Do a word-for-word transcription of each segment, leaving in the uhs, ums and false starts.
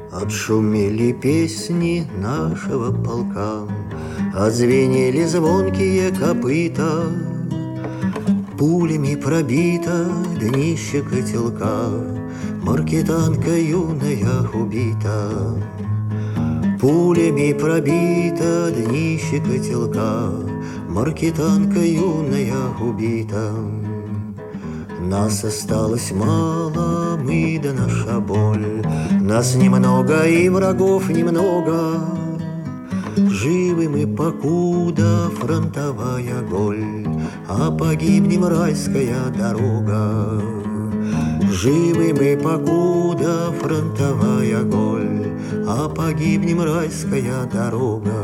Отшумели песни нашего полка, отзвенели звонкие копыта. Пулями пробито днище котелка, маркетанка юная убита. Пулями пробито днище котелка, маркетанка юная убита. Нас осталось мало, мы да наша боль. Нас немного и врагов немного. Живы мы, покуда фронтовая голь, а погибнем райская дорога. Живы мы, покуда фронтовая голь, а погибнем райская дорога.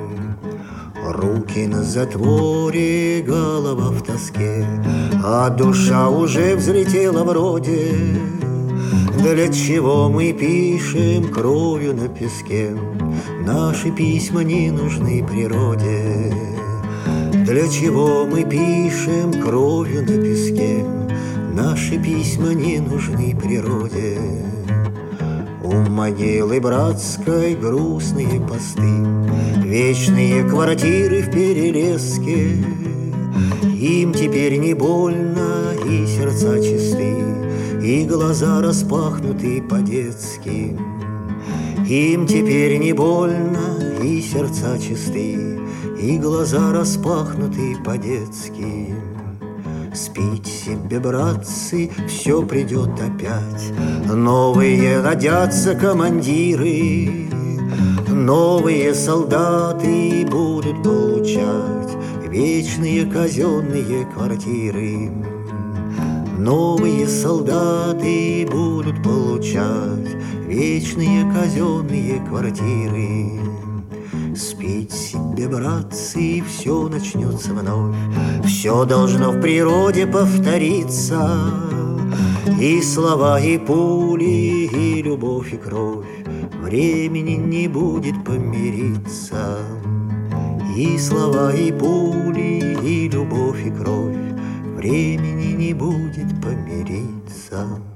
Руки на затворе, голова в тоске, а душа уже взлетела вроде. Для чего мы пишем кровью на песке? Наши письма не нужны природе. Для чего мы пишем кровью на песке? Наши письма не нужны природе. У могилы братской грустные посты, вечные квартиры в перелеске. Им теперь не больно, и сердца чисты, и глаза распахнуты по-детски. Им теперь не больно, и сердца чисты, и глаза распахнуты по-детски. Спите себе, братцы, все придет опять. Новые родятся командиры, новые солдаты будут получать вечные казенные квартиры. Новые солдаты будут получать вечные казенные квартиры. Спите себе, братцы, все начнется вновь. Все должно в природе повториться. И слова, и пули, и любовь, и кровь. Времени не будет помириться. И слова, и пули, и любовь, и кровь. Времени не будет помириться.